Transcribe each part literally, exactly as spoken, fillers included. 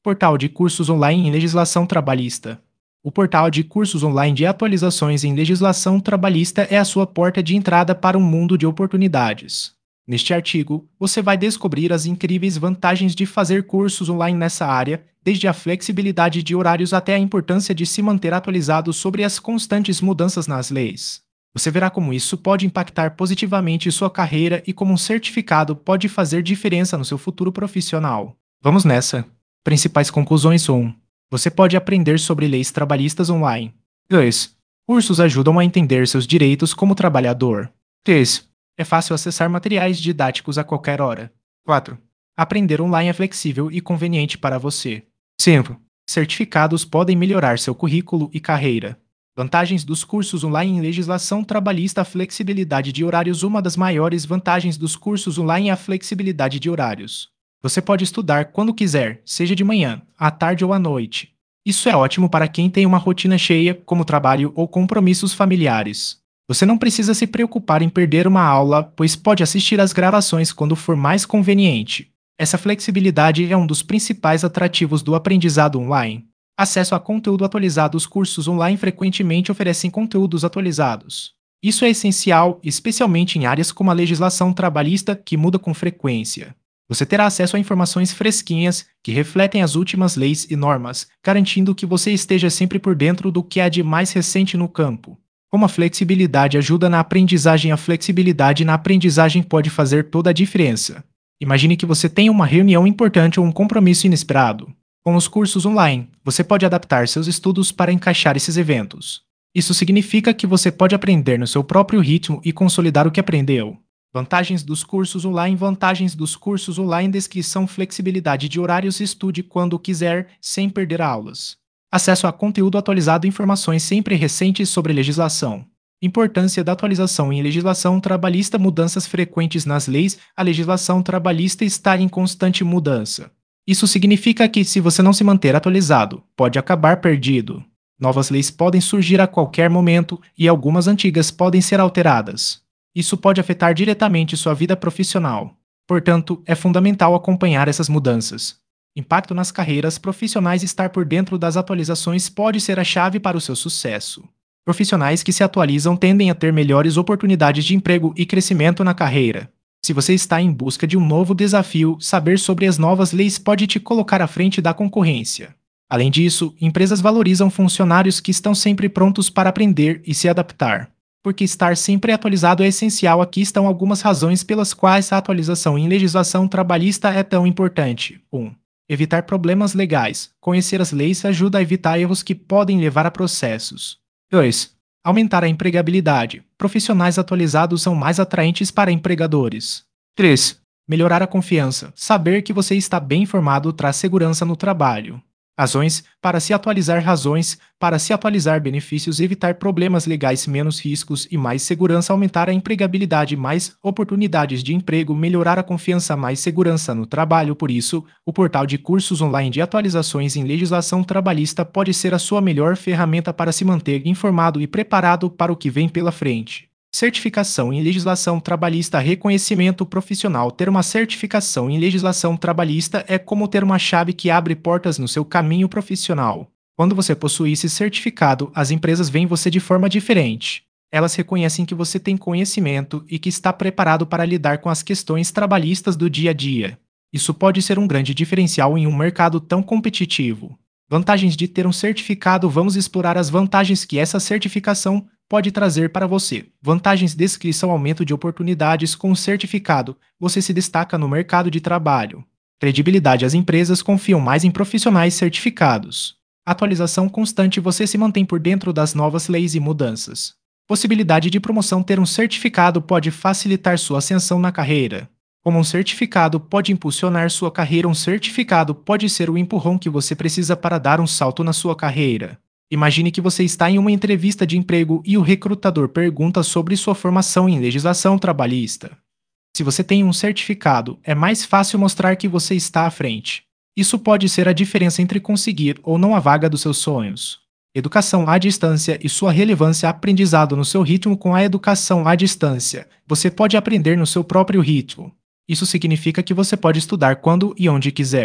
Portal de cursos online em legislação trabalhista. O portal de cursos online de atualizações em legislação trabalhista é a sua porta de entrada para um mundo de oportunidades. Neste artigo, você vai descobrir as incríveis vantagens de fazer cursos online nessa área, desde a flexibilidade de horários até a importância de se manter atualizado sobre as constantes mudanças nas leis. Você verá como isso pode impactar positivamente sua carreira e como um certificado pode fazer diferença no seu futuro profissional. Vamos nessa! Principais conclusões um. Você pode aprender sobre leis trabalhistas online. dois. Cursos ajudam a entender seus direitos como trabalhador. três. É fácil acessar materiais didáticos a qualquer hora. quatro. Aprender online é flexível e conveniente para você. cinco. Certificados podem melhorar seu currículo e carreira. Vantagens dos cursos online em legislação trabalhista. A flexibilidade de horários. Uma das maiores vantagens dos cursos online é a flexibilidade de horários. Você pode estudar quando quiser, seja de manhã, à tarde ou à noite. Isso é ótimo para quem tem uma rotina cheia, como trabalho ou compromissos familiares. Você não precisa se preocupar em perder uma aula, pois pode assistir às gravações quando for mais conveniente. Essa flexibilidade é um dos principais atrativos do aprendizado online. Acesso a conteúdo atualizado. Os cursos online frequentemente oferecem conteúdos atualizados. Isso é essencial, especialmente em áreas como a legislação trabalhista, que muda com frequência. Você terá acesso a informações fresquinhas que refletem as últimas leis e normas, garantindo que você esteja sempre por dentro do que há de mais recente no campo. Como a flexibilidade ajuda na aprendizagem, a flexibilidade na aprendizagem pode fazer toda a diferença. Imagine que você tem uma reunião importante ou um compromisso inesperado. Com os cursos online, você pode adaptar seus estudos para encaixar esses eventos. Isso significa que você pode aprender no seu próprio ritmo e consolidar o que aprendeu. Vantagens dos cursos online. Vantagens dos cursos online. Descrição: flexibilidade de horários. Estude quando quiser, sem perder aulas. Acesso a conteúdo atualizado. Informações sempre recentes sobre legislação. Importância da atualização em legislação trabalhista. Mudanças frequentes nas leis. A legislação trabalhista está em constante mudança. Isso significa que, se você não se manter atualizado, pode acabar perdido. Novas leis podem surgir a qualquer momento e algumas antigas podem ser alteradas. Isso pode afetar diretamente sua vida profissional. Portanto, é fundamental acompanhar essas mudanças. Impacto nas carreiras profissionais. Estar por dentro das atualizações pode ser a chave para o seu sucesso. Profissionais que se atualizam tendem a ter melhores oportunidades de emprego e crescimento na carreira. Se você está em busca de um novo desafio, saber sobre as novas leis pode te colocar à frente da concorrência. Além disso, empresas valorizam funcionários que estão sempre prontos para aprender e se adaptar. Porque estar sempre atualizado é essencial. Aqui estão algumas razões pelas quais a atualização em legislação trabalhista é tão importante. um. Evitar problemas legais. Conhecer as leis ajuda a evitar erros que podem levar a processos. dois. Aumentar a empregabilidade. Profissionais atualizados são mais atraentes para empregadores. três. Melhorar a confiança. Saber que você está bem informado traz segurança no trabalho. Razões para se atualizar. Razões para se atualizar. Benefícios: evitar problemas legais, menos riscos e mais segurança. Aumentar a empregabilidade, mais oportunidades de emprego. Melhorar a confiança, mais segurança no trabalho. Por isso, o portal de cursos online de atualizações em legislação trabalhista pode ser a sua melhor ferramenta para se manter informado e preparado para o que vem pela frente. Certificação em legislação trabalhista. Reconhecimento profissional. Ter uma certificação em legislação trabalhista é como ter uma chave que abre portas no seu caminho profissional. Quando você possui esse certificado, as empresas veem você de forma diferente. Elas reconhecem que você tem conhecimento e que está preparado para lidar com as questões trabalhistas do dia a dia. Isso pode ser um grande diferencial em um mercado tão competitivo. Vantagens de ter um certificado. Vamos explorar as vantagens que essa certificação pode trazer para você. Vantagens: descrição: aumento de oportunidades. Com o certificado, você se destaca no mercado de trabalho. Credibilidade: as empresas confiam mais em profissionais certificados. Atualização constante: você se mantém por dentro das novas leis e mudanças. Possibilidade de promoção: ter um certificado pode facilitar sua ascensão na carreira. Como um certificado pode impulsionar sua carreira. Um certificado pode ser o empurrão que você precisa para dar um salto na sua carreira. Imagine que você está em uma entrevista de emprego e o recrutador pergunta sobre sua formação em legislação trabalhista. Se você tem um certificado, é mais fácil mostrar que você está à frente. Isso pode ser a diferença entre conseguir ou não a vaga dos seus sonhos. Educação à distância e sua relevância. Aprendizado no seu ritmo. Com a educação à distância, você pode aprender no seu próprio ritmo. Isso significa que você pode estudar quando e onde quiser.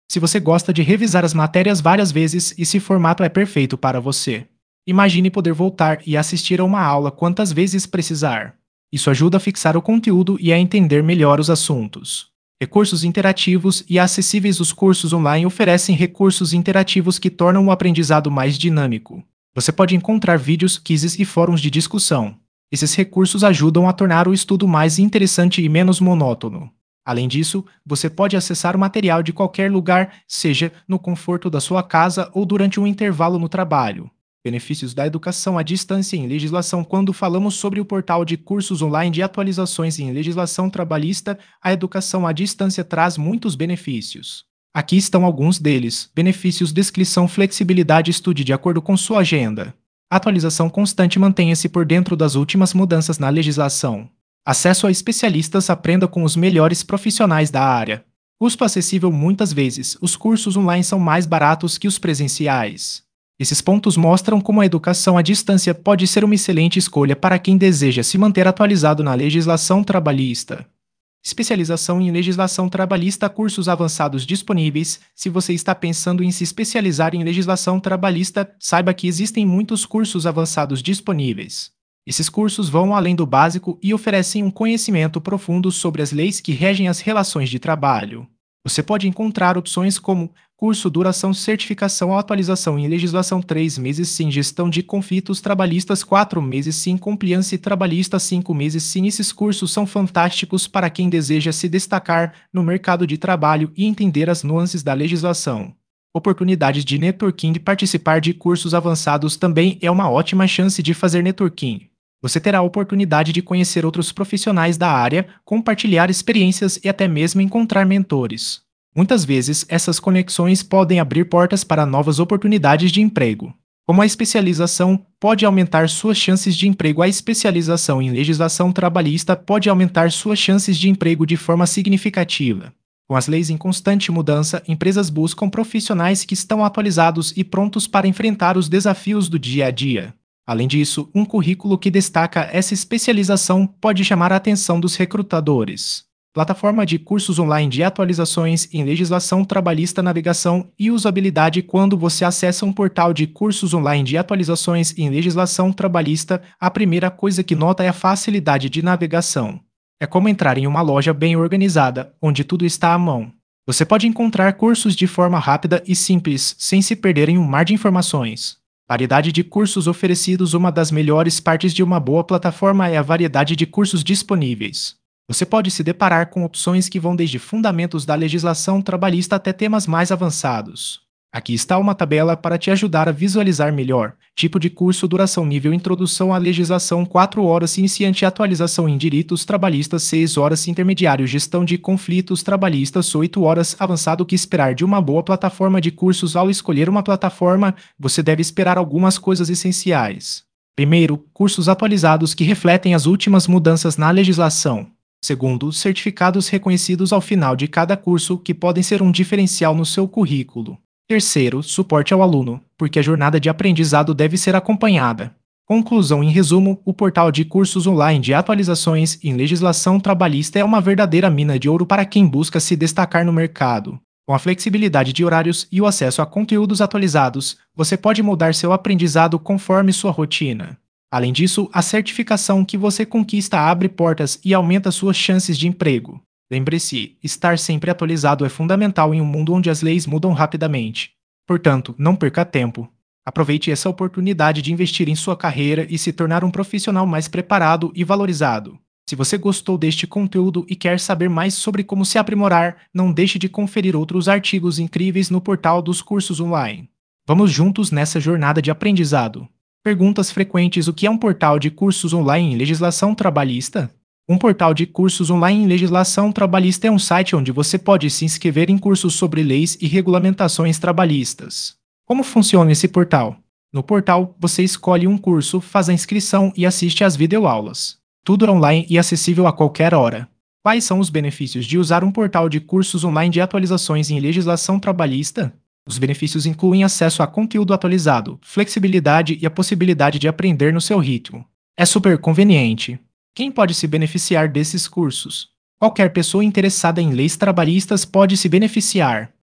Se você gosta de revisar as matérias várias vezes e esse formato é perfeito para você. Imagine poder voltar e assistir a uma aula quantas vezes precisar. Isso ajuda a fixar o conteúdo e a entender melhor os assuntos. Recursos interativos e acessíveis. Os cursos online oferecem recursos interativos que tornam o aprendizado mais dinâmico. Você pode encontrar vídeos, quizzes e fóruns de discussão. Esses recursos ajudam a tornar o estudo mais interessante e menos monótono. Além disso, você pode acessar o material de qualquer lugar, seja no conforto da sua casa ou durante um intervalo no trabalho. Benefícios da educação à distância em legislação. Quando falamos sobre o portal de cursos online de atualizações em legislação trabalhista, a educação à distância traz muitos benefícios. Aqui estão alguns deles. Benefícios: descrição, flexibilidade, estude de acordo com sua agenda. Atualização constante, mantenha-se por dentro das últimas mudanças na legislação. Acesso a especialistas, aprenda com os melhores profissionais da área. Custo acessível. Muitas vezes, os cursos online são mais baratos que os presenciais. Esses pontos mostram como a educação à distância pode ser uma excelente escolha para quem deseja se manter atualizado na legislação trabalhista. Especialização em legislação trabalhista. Cursos avançados disponíveis. Se você está pensando em se especializar em legislação trabalhista, saiba que existem muitos cursos avançados disponíveis. Esses cursos vão além do básico e oferecem um conhecimento profundo sobre as leis que regem as relações de trabalho. Você pode encontrar opções como curso duração, certificação ou atualização em legislação três meses sim, gestão de conflitos trabalhistas quatro meses sim, compliance trabalhista cinco meses sim. Esses cursos são fantásticos para quem deseja se destacar no mercado de trabalho e entender as nuances da legislação. Oportunidades de networking. Participar de cursos avançados também é uma ótima chance de fazer networking. Você terá a oportunidade de conhecer outros profissionais da área, compartilhar experiências e até mesmo encontrar mentores. Muitas vezes, essas conexões podem abrir portas para novas oportunidades de emprego. Como a especialização pode aumentar suas chances de emprego, a especialização em legislação trabalhista pode aumentar suas chances de emprego de forma significativa. Com as leis em constante mudança, empresas buscam profissionais que estão atualizados e prontos para enfrentar os desafios do dia a dia. Além disso, um currículo que destaca essa especialização pode chamar a atenção dos recrutadores. Plataforma de cursos online de atualizações em legislação trabalhista, navegação e usabilidade. Quando você acessa um portal de cursos online de atualizações em legislação trabalhista, a primeira coisa que nota é a facilidade de navegação. É como entrar em uma loja bem organizada, onde tudo está à mão. Você pode encontrar cursos de forma rápida e simples, sem se perder em um mar de informações. Variedade de cursos oferecidos. Uma das melhores partes de uma boa plataforma é a variedade de cursos disponíveis. Você pode se deparar com opções que vão desde fundamentos da legislação trabalhista até temas mais avançados. Aqui está uma tabela para te ajudar a visualizar melhor. Tipo de curso, duração, nível, introdução à legislação quatro horas, iniciante, atualização em direitos trabalhistas seis horas, intermediário, gestão de conflitos trabalhistas oito horas, avançado. O que esperar de uma boa plataforma de cursos? Ao escolher uma plataforma, você deve esperar algumas coisas essenciais. Primeiro, cursos atualizados que refletem as últimas mudanças na legislação. Segundo, certificados reconhecidos ao final de cada curso que podem ser um diferencial no seu currículo. Terceiro, suporte ao aluno, porque a jornada de aprendizado deve ser acompanhada. Conclusão: em resumo, o portal de cursos online de atualizações em legislação trabalhista é uma verdadeira mina de ouro para quem busca se destacar no mercado. Com a flexibilidade de horários e o acesso a conteúdos atualizados, você pode moldar seu aprendizado conforme sua rotina. Além disso, a certificação que você conquista abre portas e aumenta suas chances de emprego. Lembre-se, estar sempre atualizado é fundamental em um mundo onde as leis mudam rapidamente. Portanto, não perca tempo. Aproveite essa oportunidade de investir em sua carreira e se tornar um profissional mais preparado e valorizado. Se você gostou deste conteúdo e quer saber mais sobre como se aprimorar, não deixe de conferir outros artigos incríveis no portal dos cursos online. Vamos juntos nessa jornada de aprendizado. Perguntas frequentes: o que é um portal de cursos online em legislação trabalhista? Um portal de cursos online em legislação trabalhista é um site onde você pode se inscrever em cursos sobre leis e regulamentações trabalhistas. Como funciona esse portal? No portal, você escolhe um curso, faz a inscrição e assiste às videoaulas. Tudo é online e acessível a qualquer hora. Quais são os benefícios de usar um portal de cursos online de atualizações em legislação trabalhista? Os benefícios incluem acesso a conteúdo atualizado, flexibilidade e a possibilidade de aprender no seu ritmo. É super conveniente. Quem pode se beneficiar desses cursos? Qualquer pessoa interessada em leis trabalhistas pode se beneficiar.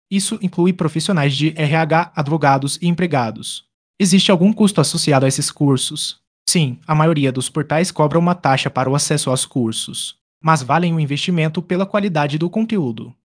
Isso inclui profissionais de R H, advogados e empregados. Existe algum custo associado a esses cursos? Sim, a maioria dos portais cobra uma taxa para o acesso aos cursos, mas valem o investimento pela qualidade do conteúdo.